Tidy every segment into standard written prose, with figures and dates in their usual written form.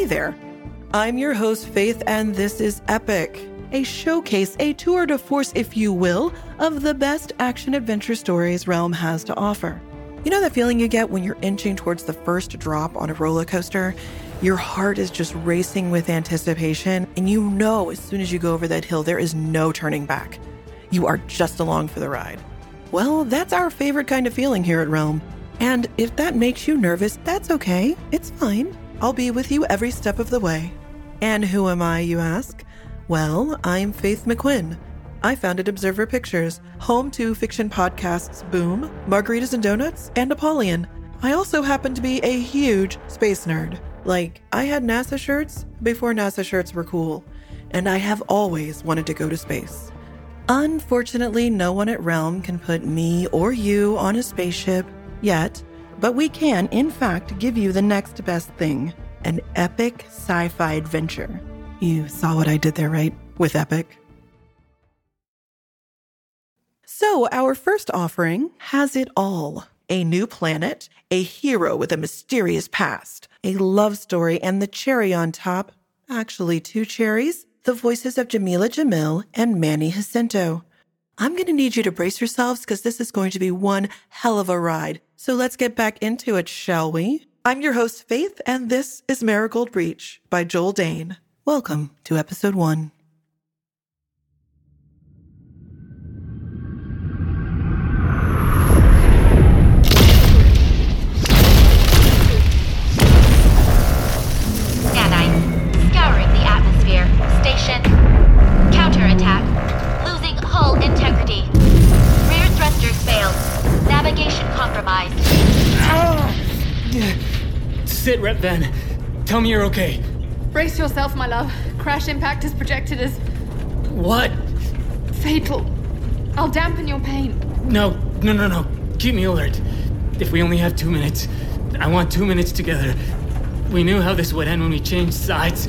there. I'm your host, Faith, and this is Epic, a showcase, a tour de force, if you will, of the best action-adventure stories Realm has to offer. You know that feeling you get when you're inching towards the first drop on a roller coaster? Your heart is just racing with anticipation, and you know as soon as you go over that hill, there is no turning back. You are just along for the ride. Well, that's our favorite kind of feeling here at Realm. And if that makes you nervous, that's okay. It's fine. I'll be with you every step of the way. And who am I, you ask? Well, I'm Faith McQuinn. I founded Observer Pictures, home to fiction podcasts Boom, Margaritas and Donuts, and Apollyon. I also happen to be a huge space nerd. Like, I had NASA shirts before NASA shirts were cool, and I have always wanted to go to space. Unfortunately, no one at Realm can put me or you on a spaceship yet, but we can, in fact, give you the next best thing, an epic sci-fi adventure. You saw what I did there, right? With epic. So, our first offering has it all. A new planet, a hero with a mysterious past, a love story, and the cherry on top, actually 2 cherries, the voices of Jamila Jamil and Manny Jacinto. I'm going to need you to brace yourselves because this is going to be one hell of a ride. So let's get back into it, shall we? I'm your host, Faith, and this is Marigold Breach by Joel Dane. Welcome to episode 1. Scanine. Scouring the atmosphere. Station. Counterattack. Losing hull integrity. Rear thrusters failed. Navigation compromised. Sit, Rep Van. Tell me you're okay. Brace yourself, my love. Crash impact is projected as What? fatal. I'll dampen your pain. No. Keep me alert. If we only have 2 minutes, I want 2 minutes together. We knew how this would end when we changed sides.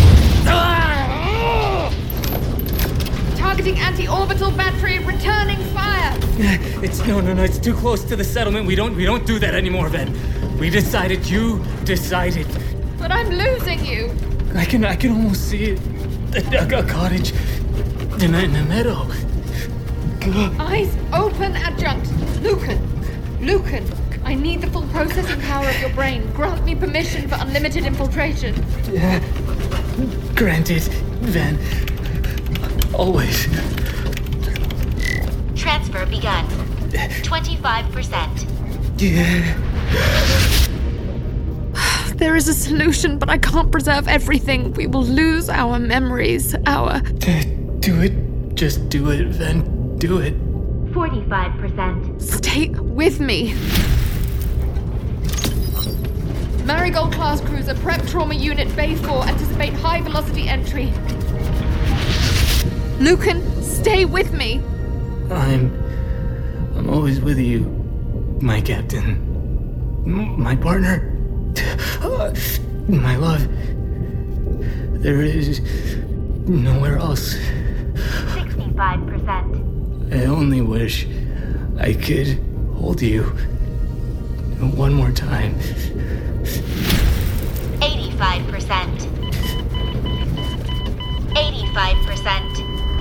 Targeting anti-orbital battery, returning fire. It's too close to the settlement. We don't do that anymore, Ven. We decided. You decided. But I'm losing you. I can almost see it. A cottage in a meadow. Eyes open, adjunct. Lucan, I need the full processing power of your brain. Grant me permission for unlimited infiltration. Granted, Van. Always. Transfer begun. 25%. There is a solution, but I can't preserve everything. We will lose our memories, Do it. Just do it, Van. Do it. 45%. Stay with me. Marigold class cruiser, prep trauma unit, Bay 4, anticipate high velocity entry. Lucan, stay with me. I'm always with you, my captain. My partner. My love. There is nowhere else. 65%. I only wish I could hold you one more time. 85%. 85%.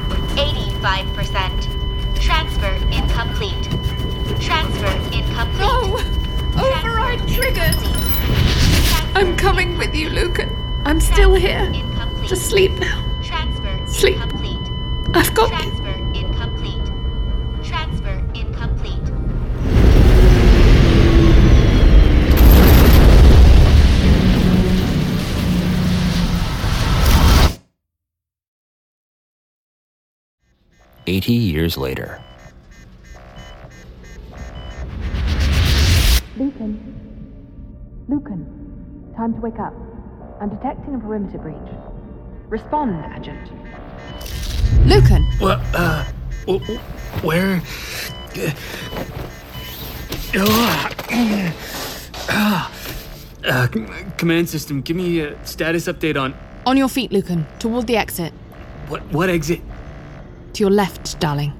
85%. Transfer incomplete. Transfer incomplete. No! Override triggered! I'm coming with you, Lucan. I'm still here. Incomplete. Just sleep now. Transfer Sleep. incomplete. I've got you. Transfer incomplete. Transfer incomplete. "80 years later. Lucan, time to wake up. I'm detecting a perimeter breach. Respond, Agent. Lucan! Where? Command system, give me a status update on... On your feet, Lucan. Toward the exit. What exit? To your left, darling.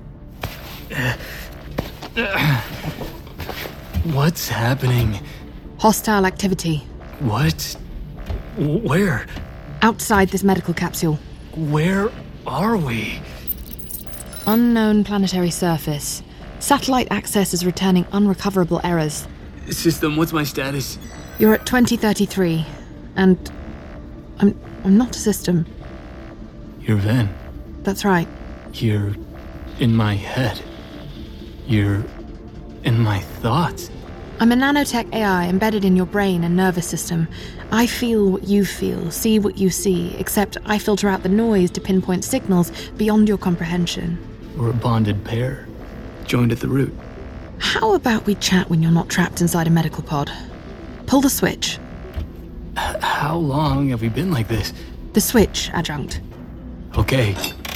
What's happening? Hostile activity. What? Where? Outside this medical capsule. Where are we? Unknown planetary surface. Satellite access is returning unrecoverable errors. System, what's my status? You're at 2033, and I'm not a system. You're Ven. That's right. You're in my head. You're in my thoughts. I'm a nanotech AI embedded in your brain and nervous system. I feel what you feel, see what you see, except I filter out the noise to pinpoint signals beyond your comprehension. We're a bonded pair, joined at the root. How about we chat when you're not trapped inside a medical pod? Pull the switch. How long have we been like this? The switch, Adjunct. Okay.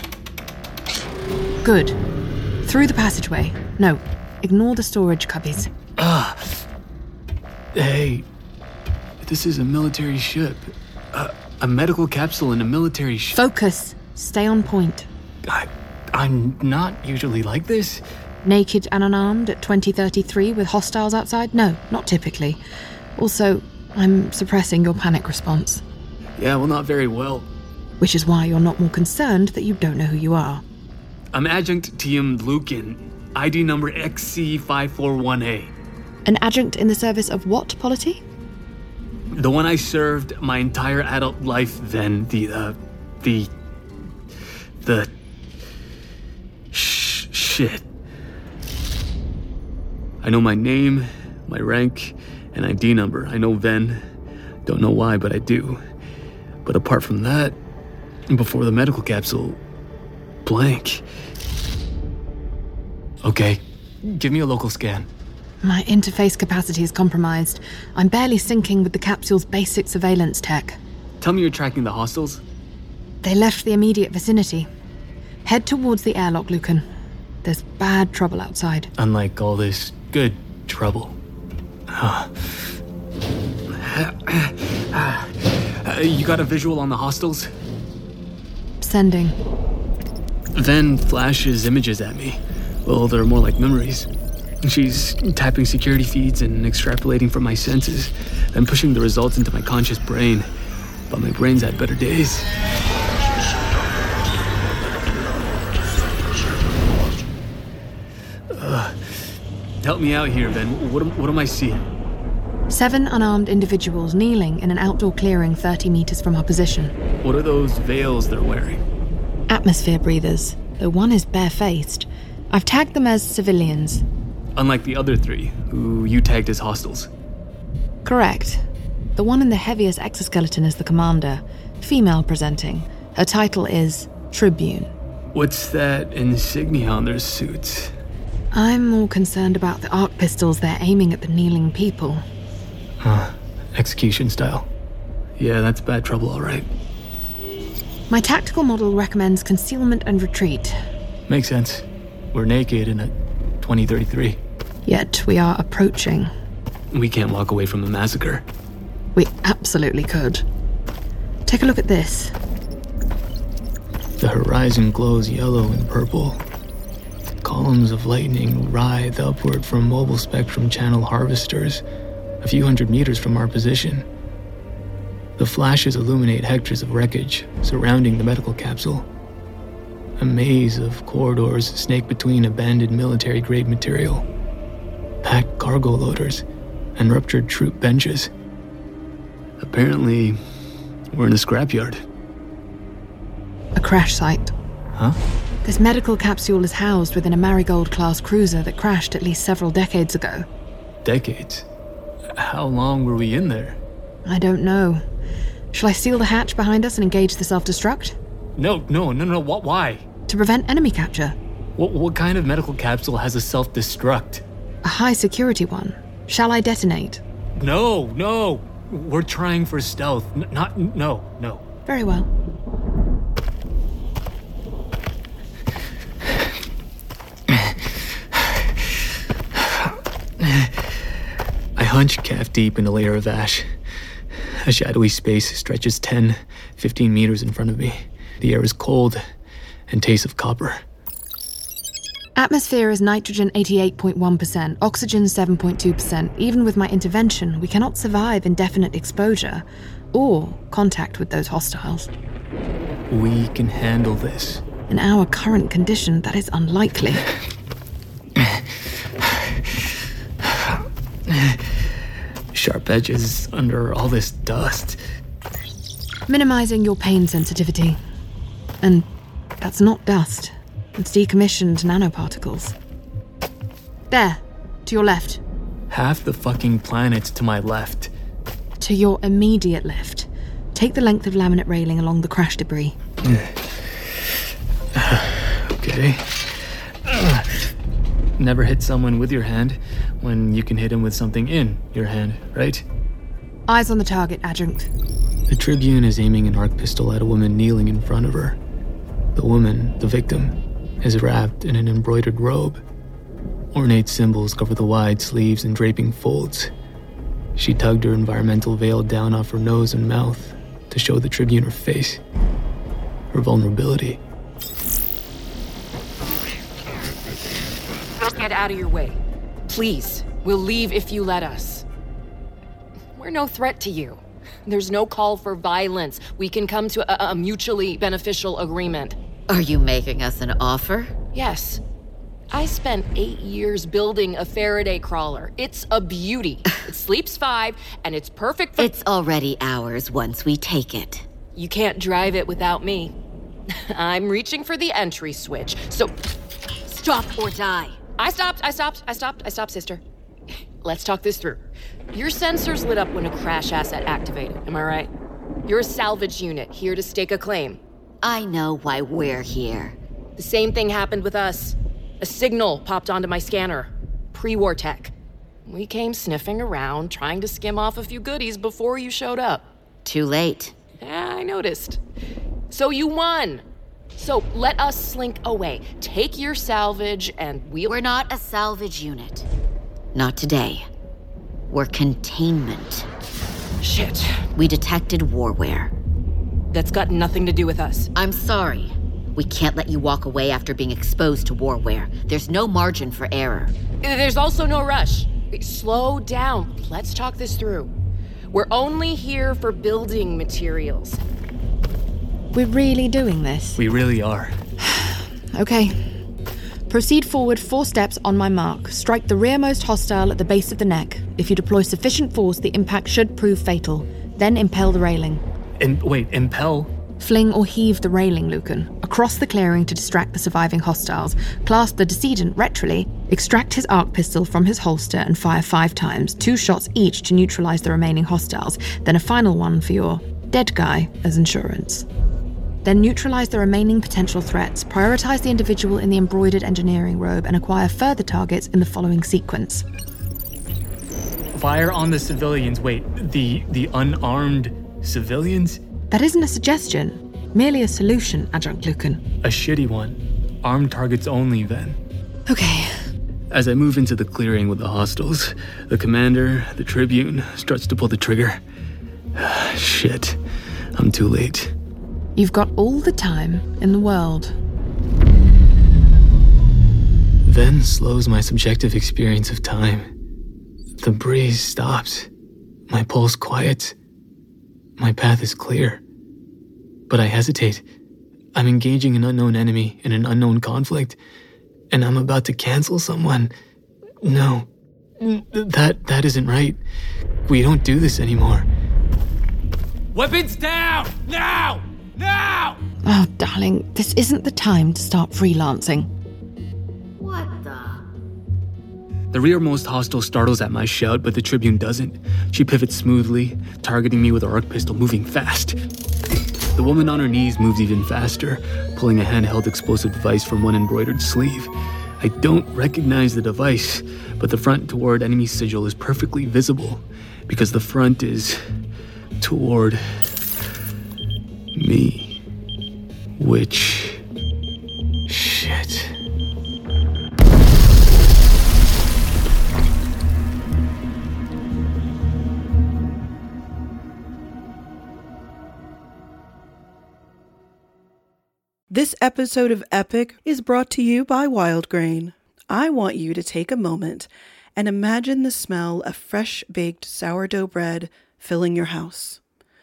Good. Through the passageway. No, ignore the storage cubbies. Hey, this is a military ship. A medical capsule in a military ship. Focus. Stay on point. I'm not usually like this. Naked and unarmed at 2033 with hostiles outside? No, not typically. Also, I'm suppressing your panic response. Yeah, well, not very well. Which is why you're not more concerned that you don't know who you are. I'm Adjunct Tiem Lucan, ID number XC541A. An adjunct in the service of what polity? The one I served my entire adult life then, shit. I know my name, my rank, and ID number. I know Ven. Don't know why, but I do. But apart from that, before the medical capsule, blank. Okay, give me a local scan. My interface capacity is compromised. I'm barely syncing with the capsule's basic surveillance tech. Tell me you're tracking the hostiles. They left the immediate vicinity. Head towards the airlock, Lucan. There's bad trouble outside. Unlike all this good trouble. You got a visual on the hostiles? Sending. Ven flashes images at me. Well, they're more like memories. She's tapping security feeds and extrapolating from my senses, then pushing the results into my conscious brain. But my brain's had better days. Help me out here, Ven. What am I seeing? 7 unarmed individuals kneeling in an outdoor clearing 30 meters from our position. What are those veils they're wearing? Atmosphere breathers, though one is barefaced. I've tagged them as civilians. Unlike the other 3, who you tagged as hostiles. Correct. The one in the heaviest exoskeleton is the commander, female presenting. Her title is Tribune. What's that insignia on their suits? I'm more concerned about the arc pistols they're aiming at the kneeling people. Execution style. Yeah, that's bad trouble, all right. My tactical model recommends concealment and retreat. Makes sense. We're naked in a 2033. Yet we are approaching. We can't walk away from the massacre. We absolutely could. Take a look at this. The horizon glows yellow and purple. Columns of lightning writhe upward from mobile spectrum channel harvesters, a few hundred meters from our position. The flashes illuminate hectares of wreckage surrounding the medical capsule. A maze of corridors snake between abandoned military-grade material, packed cargo loaders, and ruptured troop benches. Apparently, we're in a scrapyard. A crash site. Huh? This medical capsule is housed within a Marigold-class cruiser that crashed at least several decades ago. Decades? How long were we in there? I don't know. Shall I seal the hatch behind us and engage the self-destruct? No. What? Why? To prevent enemy capture. What kind of medical capsule has a self-destruct? A high-security one. Shall I detonate? No. We're trying for stealth. No. Very well. I hunch calf deep in a layer of ash. A shadowy space stretches 10, 15 meters in front of me. The air is cold and tastes of copper. Atmosphere is nitrogen 88.1%, oxygen 7.2%. Even with my intervention, we cannot survive indefinite exposure. or contact with those hostiles. We can handle this. In our current condition, that is unlikely. Sharp edges under all this dust. Minimizing your pain sensitivity. And that's not dust. It's decommissioned nanoparticles. There, to your left. Half the fucking planet's to my left. To your immediate left. Take the length of laminate railing along the crash debris. Okay. Never hit someone with your hand when you can hit him with something in your hand, right? Eyes on the target, Adjunct. The Tribune is aiming an arc pistol at a woman kneeling in front of her. The woman, the victim, is wrapped in an embroidered robe. Ornate symbols cover the wide sleeves and draping folds. She tugged her environmental veil down off her nose and mouth to show the Tribune her face, her vulnerability. Get out of your way. Please, we'll leave if you let us. We're no threat to you. There's no call for violence. We can come to a mutually beneficial agreement. Are you making us an offer? Yes. I spent 8 years building a Faraday crawler. It's a beauty. It sleeps 5, and it's perfect for... It's already ours once we take it. You can't drive it without me. I'm reaching for the entry switch, so... Stop or die. I stopped, sister. Let's talk this through. Your sensors lit up when a crash asset activated, am I right? You're a salvage unit, here to stake a claim. I know why we're here. The same thing happened with us. A signal popped onto my scanner. Pre-war tech. We came sniffing around, trying to skim off a few goodies before you showed up. Too late. Yeah, I noticed. So you won. So let us slink away. Take your salvage and We're not a salvage unit. Not today. We're containment. Shit. We detected warware. That's got nothing to do with us. I'm sorry. We can't let you walk away after being exposed to warware. There's no margin for error. There's also no rush. Slow down. Let's talk this through. We're only here for building materials. We're really doing this? We really are. Okay. Proceed forward 4 steps on my mark. Strike the rearmost hostile at the base of the neck. If you deploy sufficient force, the impact should prove fatal. Then impel the railing. Impel? Fling or heave the railing, Lucan, across the clearing to distract the surviving hostiles. Clasp the decedent retrally, extract his arc pistol from his holster and fire 5 times, 2 shots each to neutralize the remaining hostiles, then a final one for your dead guy as insurance. Then neutralize the remaining potential threats, prioritize the individual in the embroidered engineering robe, and acquire further targets in the following sequence. Fire on the civilians. Wait, the unarmed civilians? That isn't a suggestion, merely a solution, Adjunct Lucan. A shitty one. Armed targets only, then. Okay. As I move into the clearing with the hostiles, the commander, the Tribune, starts to pull the trigger. Shit. I'm too late. You've got all the time in the world. Then slows my subjective experience of time. The breeze stops. My pulse quiets. My path is clear. But I hesitate. I'm engaging an unknown enemy in an unknown conflict, and I'm about to cancel someone. No. That isn't right. We don't do this anymore. Weapons down! Now! Now! Oh, darling, this isn't the time to start freelancing. What the? The rearmost hostile startles at my shout, but the Tribune doesn't. She pivots smoothly, targeting me with her arc pistol, moving fast. The woman on her knees moves even faster, pulling a handheld explosive device from one embroidered sleeve. I don't recognize the device, but the front toward enemy sigil is perfectly visible, because the front is toward me. Which... shit. This episode of Epic is brought to you by Wildgrain. I want you to take a moment and imagine the smell of fresh baked sourdough bread filling your house.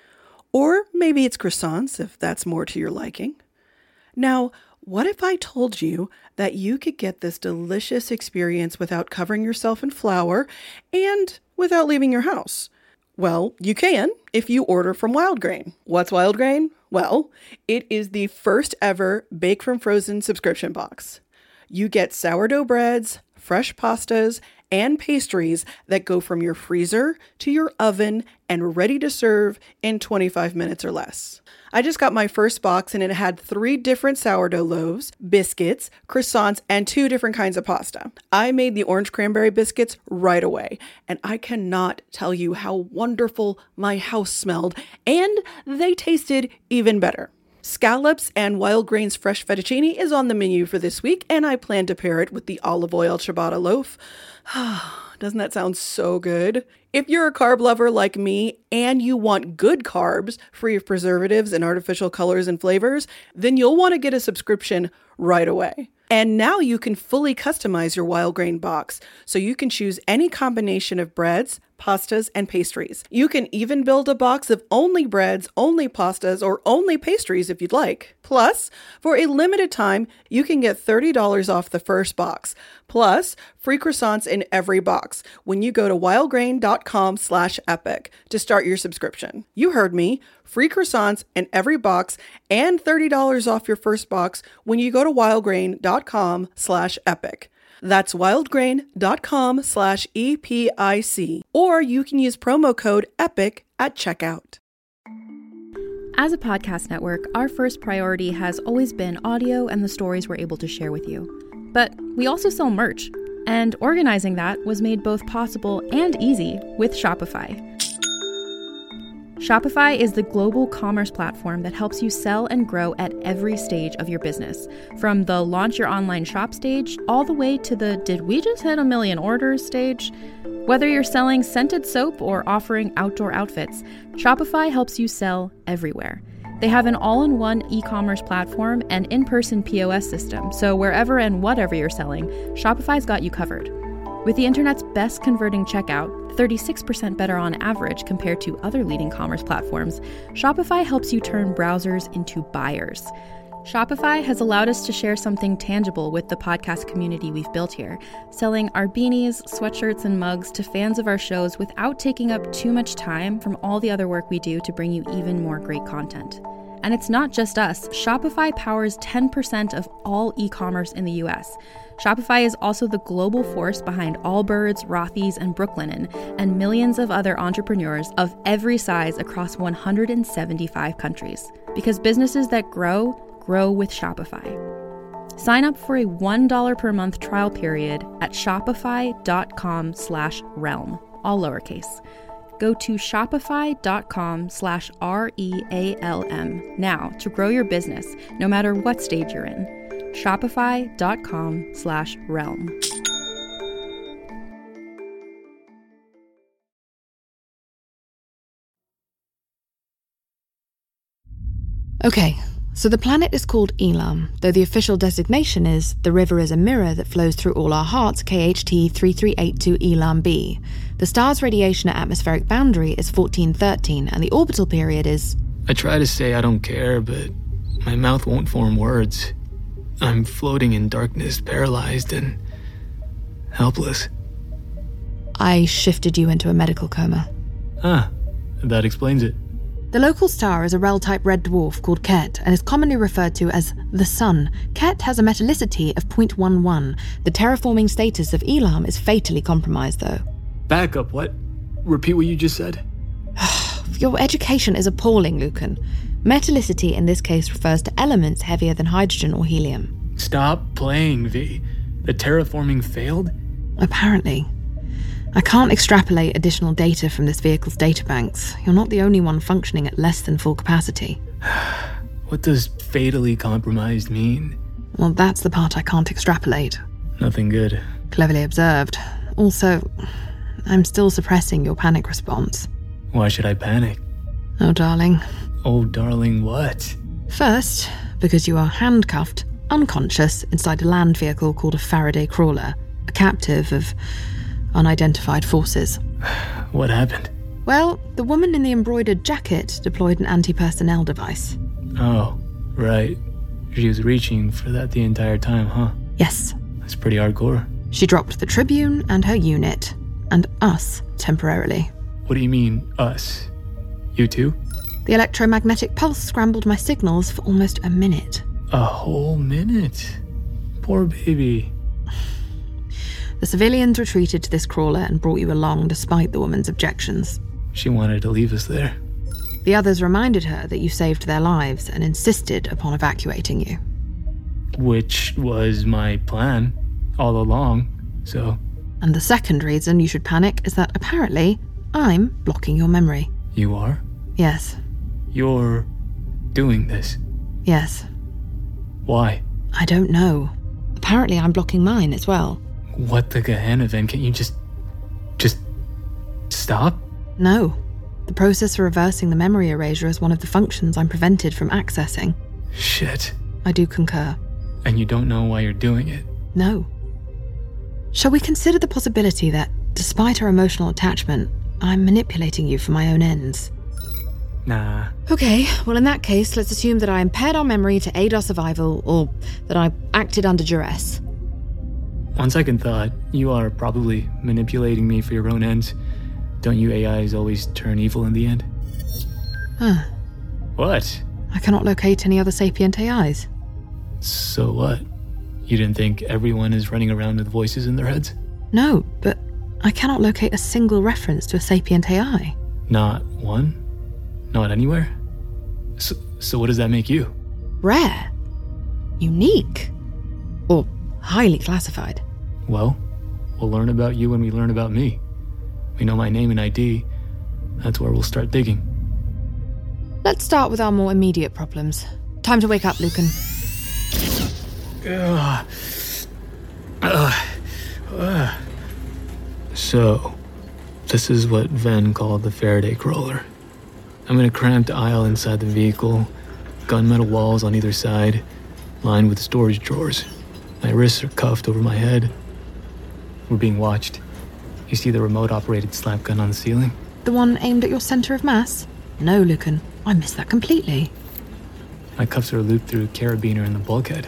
Or maybe it's croissants, if that's more to your liking. Now, what if I told you that you could get this delicious experience without covering yourself in flour and without leaving your house? Well, you can if you order from Wild Grain. What's Wild Grain? Well, it is the first ever Bake from Frozen subscription box. You get sourdough breads, fresh pastas, and pastries that go from your freezer to your oven and ready to serve in 25 minutes or less. I just got my first box and it had 3 different sourdough loaves, biscuits, croissants, and 2 different kinds of pasta. I made the orange cranberry biscuits right away, and I cannot tell you how wonderful my house smelled, and they tasted even better. Scallops and Wild Grain's fresh fettuccine is on the menu for this week, and I plan to pair it with the olive oil ciabatta loaf. Doesn't that sound so good? If you're a carb lover like me and you want good carbs, free of preservatives and artificial colors and flavors, then you'll want to get a subscription right away. And now you can fully customize your Wild Grain box, so you can choose any combination of breads, pastas, and pastries. You can even build a box of only breads, only pastas, or only pastries if you'd like. Plus, for a limited time, you can get $30 off the first box, plus free croissants in every box when you go to wildgrain.com/epic to start your subscription. You heard me. Free croissants in every box and $30 off your first box when you go to wildgrain.com/epic. That's wildgrain.com/EPIC. Or you can use promo code EPIC at checkout. As a podcast network, our first priority has always been audio and the stories we're able to share with you. But we also sell merch, and organizing that was made both possible and easy with Shopify. Shopify is the global commerce platform that helps you sell and grow at every stage of your business, from the launch your online shop stage all the way to the did we just hit 1 million orders stage. Whether you're selling scented soap or offering outdoor outfits, Shopify helps you sell everywhere. They have an all-in-one e-commerce platform and in-person POS system, so wherever and whatever you're selling, Shopify's got you covered. With the internet's best converting checkout, 36% better on average compared to other leading commerce platforms, Shopify helps you turn browsers into buyers. Shopify has allowed us to share something tangible with the podcast community we've built here, selling our beanies, sweatshirts, and mugs to fans of our shows without taking up too much time from all the other work we do to bring you even more great content. And it's not just us. Shopify powers 10% of all e-commerce in the US. Shopify is also the global force behind Allbirds, Rothy's, and Brooklinen, and millions of other entrepreneurs of every size across 175 countries. Because businesses that grow with Shopify. Sign up for a $1 per month trial period at shopify.com/realm, all lowercase. Go to shopify.com/REALM now to grow your business, no matter what stage you're in. Shopify.com/realm. Okay, so the planet is called Elam, though the official designation is the river is a mirror that flows through all our hearts, KHT 3382 Elam b. The star's radiation at atmospheric boundary is 1413, and the orbital period is... I try to say I don't care, but my mouth won't form words. I'm floating in darkness, paralyzed and helpless. I shifted you into a medical coma. Ah, that explains it. The local star is a REL-type red dwarf called Ket and is commonly referred to as the Sun. Ket has a metallicity of 0.11. The terraforming status of Elam is fatally compromised, though. Back up, what? Repeat what you just said. Your education is appalling, Lucan. Metallicity in this case refers to elements heavier than hydrogen or helium. Stop playing, V. The terraforming failed? Apparently. I can't extrapolate additional data from this vehicle's databanks. You're not the only one functioning at less than full capacity. What does fatally compromised mean? Well, that's the part I can't extrapolate. Nothing good. Cleverly observed. Also, I'm still suppressing your panic response. Why should I panic? Oh, darling. Oh, darling, what? First, because you are handcuffed, unconscious, inside a land vehicle called a Faraday crawler, a captive of unidentified forces. What happened? Well, the woman in the embroidered jacket deployed an anti-personnel device. Oh, right. She was reaching for that the entire time, huh? Yes. That's pretty hardcore. She dropped the Tribune and her unit, and us temporarily. What do you mean, us? You too? The electromagnetic pulse scrambled my signals for almost a minute. A whole minute? Poor baby. The civilians retreated to this crawler and brought you along despite the woman's objections. She wanted to leave us there. The others reminded her that you saved their lives and insisted upon evacuating you. Which was my plan all along, so... And the second reason you should panic is that apparently I'm blocking your memory. You are? Yes. You're doing this? Yes. Why? I don't know. Apparently I'm blocking mine as well. What the Gehenna then? Can't you just stop? No. The process for reversing the memory erasure is one of the functions I'm prevented from accessing. Shit. I do concur. And you don't know why you're doing it? No. Shall we consider the possibility that, despite our emotional attachment, I'm manipulating you for my own ends? Nah. Okay, well in that case, let's assume that I impaired our memory to aid our survival, or that I acted under duress. On second thought, you are probably manipulating me for your own ends. Don't you AIs always turn evil in the end? Huh. What? I cannot locate any other sapient AIs. So what? You didn't think everyone is running around with voices in their heads? No, but I cannot locate a single reference to a sapient AI. Not one? Not anywhere? So what does that make you? Rare. Unique. Or highly classified. Well, we'll learn about you when we learn about me. We know my name and ID. That's where we'll start digging. Let's start with our more immediate problems. Time to wake up, Lucan. So, this is what Ven called the Faraday crawler. I'm in a cramped aisle inside the vehicle, gunmetal walls on either side, lined with storage drawers. My wrists are cuffed over my head. We're being watched. You see the remote-operated slap gun on the ceiling? The one aimed at your center of mass? No, Lucan. I missed that completely. My cuffs are looped through a carabiner in the bulkhead.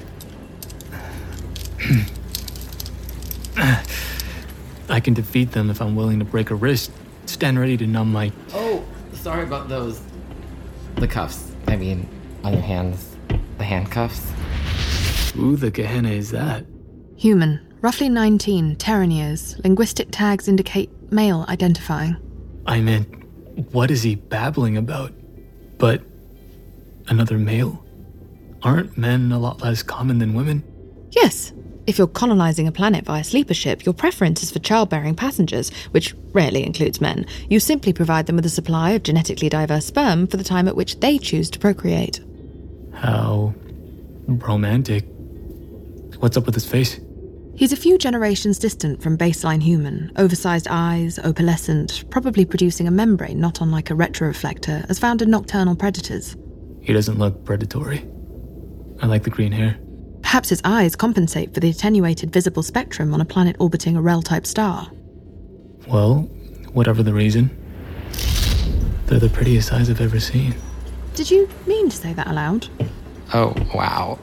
I can defeat them if I'm willing to break a wrist. Stand ready to numb my... Oh, sorry about those. The cuffs. I mean, on your hands. The handcuffs. Who the Gehenna is that? Human. Roughly 19, Terran years. Linguistic tags indicate male identifying. I meant, what is he babbling about? But another male? Aren't men a lot less common than women? Yes. If you're colonizing a planet via sleeper ship, your preference is for childbearing passengers, which rarely includes men. You simply provide them with a supply of genetically diverse sperm for the time at which they choose to procreate. How romantic. What's up with his face? He's a few generations distant from baseline human, oversized eyes, opalescent, probably producing a membrane not unlike a retroreflector, as found in nocturnal predators. He doesn't look predatory. I like the green hair. Perhaps his eyes compensate for the attenuated visible spectrum on a planet orbiting a Rel-type star. Well, whatever the reason, they're the prettiest eyes I've ever seen. Did you mean to say that aloud? Oh, wow.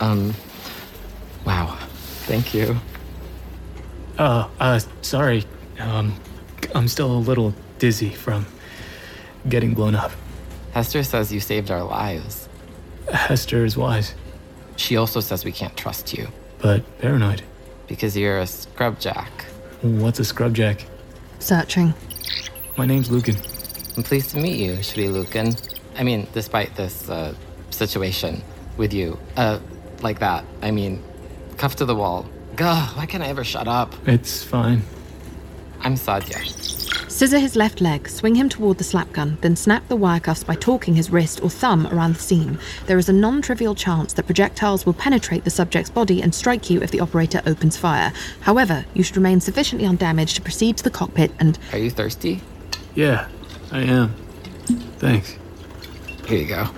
Wow. Thank you. Sorry. I'm still a little dizzy from getting blown up. Hester says you saved our lives. Hester is wise. She also says we can't trust you. But paranoid. Because you're a scrubjack. What's a scrubjack? Searching. My name's Lucan. I'm pleased to meet you, Shri Lucan. I mean, despite this, situation with you. Like that. I mean, cuffed to the wall. Gah, why can't I ever shut up? It's fine. I'm Sadia. Scissor his left leg, swing him toward the slap gun, then snap the wire cuffs by torquing his wrist or thumb around the seam. There is a non-trivial chance that projectiles will penetrate the subject's body and strike you if the operator opens fire. However, you should remain sufficiently undamaged to proceed to the cockpit and... Are you thirsty? Yeah, I am. Thanks. Here you go.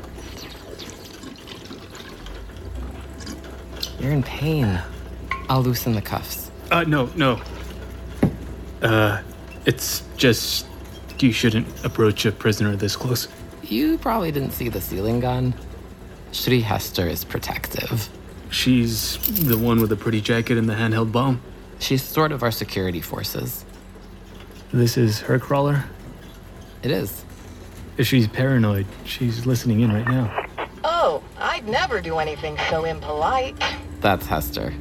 You're in pain. I'll loosen the cuffs. No. It's just You shouldn't approach a prisoner this close. You probably didn't see the ceiling gun. Shri Hester is protective. She's the one with the pretty jacket and the handheld bomb? She's sort of our security forces. This is her crawler? It is. If she's paranoid, she's listening in right now. Oh, I'd never do anything so impolite. That's Hester.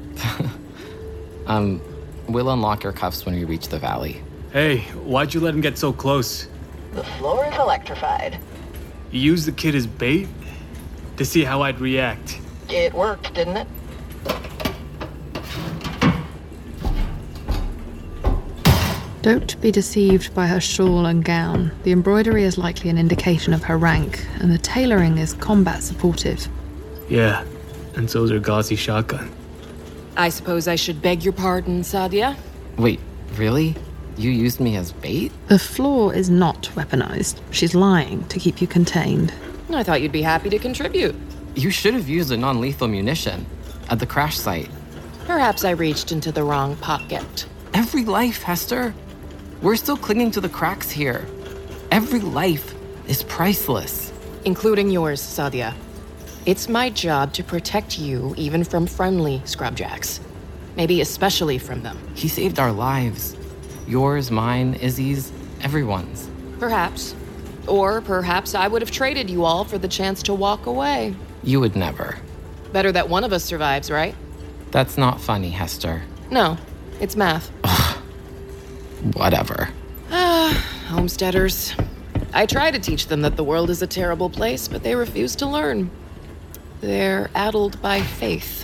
We'll unlock your cuffs when we reach the valley. Hey, why'd you let him get so close? The floor is electrified. You used the kid as bait? To see how I'd react. It worked, didn't it? Don't be deceived by her shawl and gown. The embroidery is likely an indication of her rank, and the tailoring is combat supportive. Yeah, and so's her gauzy shotgun. I suppose I should beg your pardon, Sadia? Wait, really? You used me as bait? The floor is not weaponized. She's lying to keep you contained. I thought you'd be happy to contribute. You should have used a non-lethal munition at the crash site. Perhaps I reached into the wrong pocket. Every life, Hester. We're still clinging to the cracks here. Every life is priceless. Including yours, Sadia. It's my job to protect you even from friendly scrubjacks. Maybe especially from them. He saved our lives. Yours, mine, Izzy's, everyone's. Perhaps. Or perhaps I would have traded you all for the chance to walk away. You would never. Better that one of us survives, right? That's not funny, Hester. No, it's math. Whatever. Homesteaders. I try to teach them that the world is a terrible place, but they refuse to learn. They're addled by faith.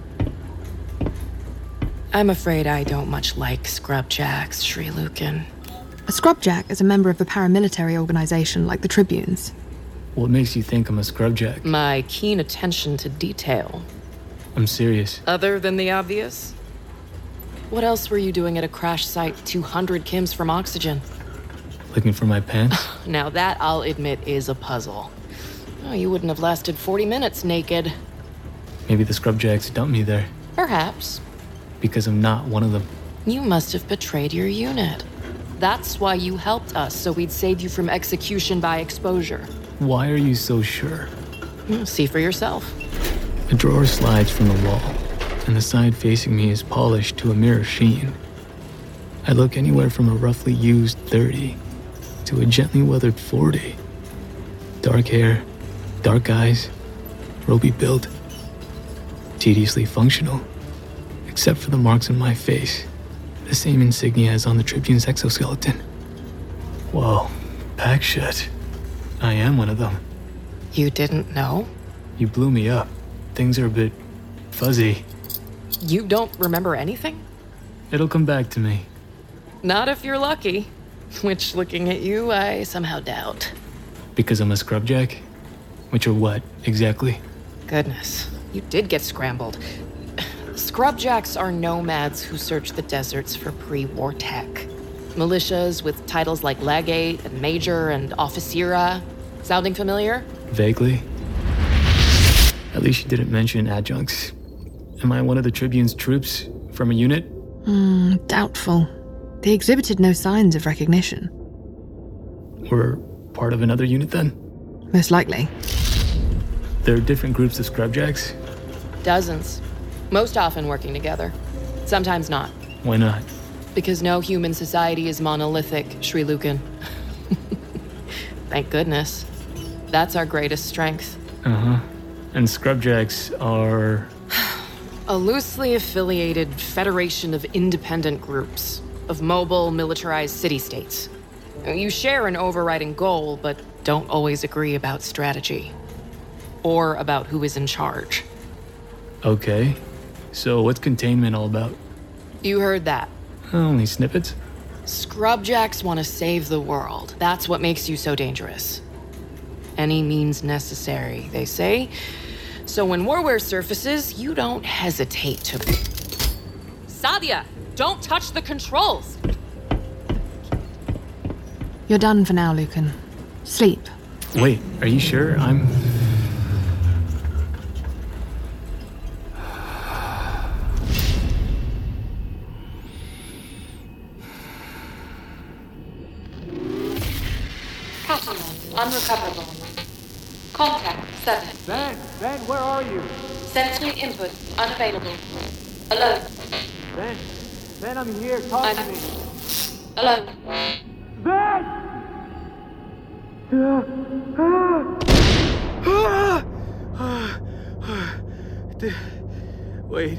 I'm afraid I don't much like scrubjacks, Sri Lucan. A scrubjack is a member of a paramilitary organization like the Tribunes. What makes you think I'm a scrubjack? My keen attention to detail. I'm serious. Other than the obvious? What else were you doing at a crash site 200 kims from oxygen? Looking for my pants? Now that, I'll admit, is a puzzle. Oh, you wouldn't have lasted 40 minutes naked. Maybe the scrubjacks dumped me there. Perhaps. Because I'm not one of them. You must have betrayed your unit. That's why you helped us, so we'd save you from execution by exposure. Why are you so sure? See for yourself. A drawer slides from the wall, and the side facing me is polished to a mirror sheen. I look anywhere from a roughly used 30 to a gently weathered 40. Dark hair, dark eyes, ropey build. Tediously functional, except for the marks on my face. The same insignia as on the Tribune's exoskeleton. Whoa, pack shut. I am one of them. You didn't know? You blew me up. Things are a bit fuzzy. You don't remember anything? It'll come back to me. Not if you're lucky. Which, looking at you, I somehow doubt. Because I'm a scrubjack? Which are what, exactly? Goodness, you did get scrambled. Scrubjacks are nomads who search the deserts for pre-war tech. Militias with titles like Legate and Major and Officera. Sounding familiar? Vaguely. At least you didn't mention adjuncts. Am I one of the Tribune's troops from a unit? Doubtful. They exhibited no signs of recognition. We're part of another unit then? Most likely. There are different groups of scrubjacks? Dozens. Most often working together. Sometimes not. Why not? Because no human society is monolithic, Sri Lucan. Thank goodness. That's our greatest strength. Uh-huh. And scrubjacks are... A loosely affiliated federation of independent groups, of mobile, militarized city-states. You share an overriding goal, but don't always agree about strategy. Or about who is in charge. Okay. So what's containment all about? You heard that. Only snippets? Scrubjacks want to save the world. That's what makes you so dangerous. Any means necessary, they say. So when warware surfaces, you don't hesitate to... Sadia, don't touch the controls! You're done for now, Lucan. Sleep. Wait, are you sure? I'm... Catalog unrecoverable. Contact 7. Ben, where are you? Sensory input unavailable. Alone. Ben, I'm here. Talk to me. Alone. Ben! Wait.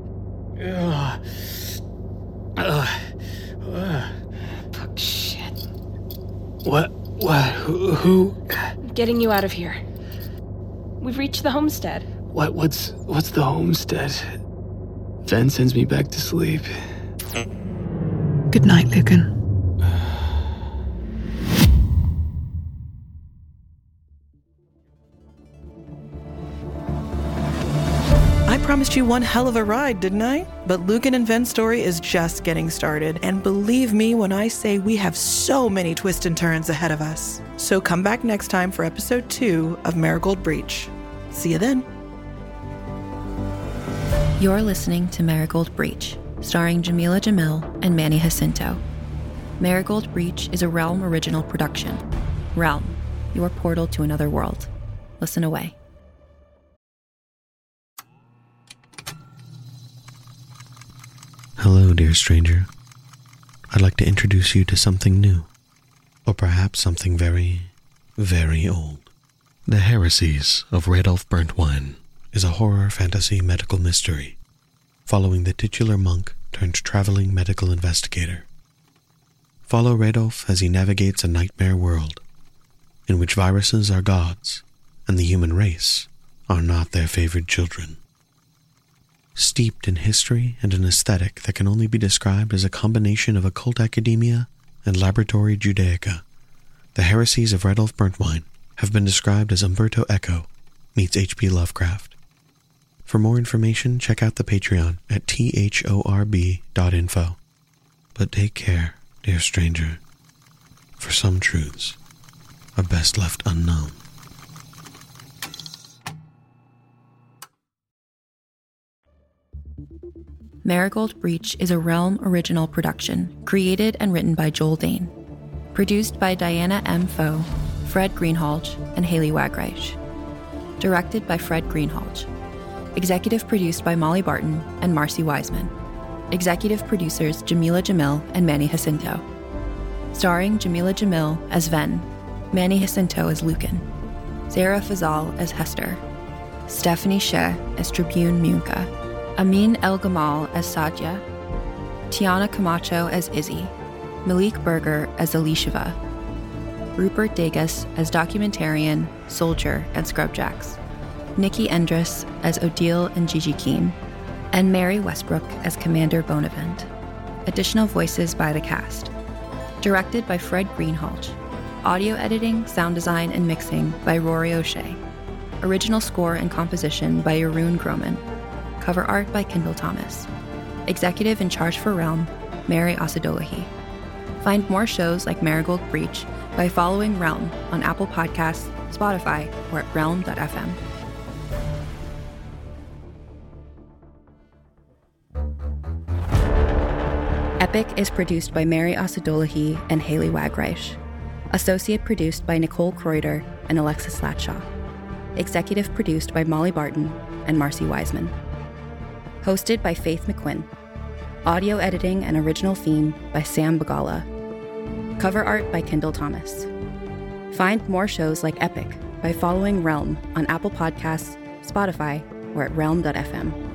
Fuck shit. What? Who? Getting you out of here. We've reached the homestead. What's the homestead? Ven sends me back to sleep. Good night, Lucan. I promised you one hell of a ride, didn't I? But Lucan and Ven's story is just getting started. And believe me when I say we have so many twists and turns ahead of us. So come back next time for episode 2 of Marigold Breach. See you then. You're listening to Marigold Breach, starring Jamila Jamil and Manny Jacinto. Marigold Breach is a Realm original production. Realm, your portal to another world. Listen away. Hello, dear stranger. I'd like to introduce you to something new, or perhaps something very, very old. The Heresies of Radolf Burntwine is a horror fantasy medical mystery following the titular monk turned traveling medical investigator. Follow Radolf as he navigates a nightmare world in which viruses are gods and the human race are not their favored children. Steeped in history and an aesthetic that can only be described as a combination of occult academia and laboratory Judaica, the Heresies of Radolf Burntwine have been described as Umberto Eco meets H.P. Lovecraft. For more information, check out the Patreon at thorb.info. But take care, dear stranger, for some truths are best left unknown. Marigold Breach is a Realm original production, created and written by Joel Dane. Produced by Diana M. Foe, Fred Greenhalgh, and Haley Wagreich. Directed by Fred Greenhalgh. Executive produced by Molly Barton and Marcy Wiseman. Executive producers Jamila Jamil and Manny Jacinto. Starring Jamila Jamil as Ven, Manny Jacinto as Lucan, Sarah Fazal as Hester, Stephanie Sheh as Tribune Munka, Amin El Gamal as Sadia, Tiana Camacho as Izzy, Malik Berger as Elisheva, Rupert Degas as documentarian, soldier, and scrubjacks, Nikki Endress as Odile and Gigi Keen, and Mary Westbrook as Commander Bonavent. Additional voices by the cast. Directed by Fred Greenhalgh. Audio editing, sound design, and mixing by Rory O'Shea. Original score and composition by Arun Groman. Cover art by Kendall Thomas. Executive in charge for Realm, Mary Asadolahi. Find more shows like Marigold Breach by following Realm on Apple Podcasts, Spotify, or at realm.fm. Epic is produced by Mary Asadolahi and Haley Wagreich. Associate produced by Nicole Kreuter and Alexis Latshaw. Executive produced by Molly Barton and Marcy Wiseman. Hosted by Faith McQuinn. Audio editing and original theme by Sam Bagala. Cover art by Kendall Thomas. Find more shows like Epic by following Realm on Apple Podcasts, Spotify, or at realm.fm.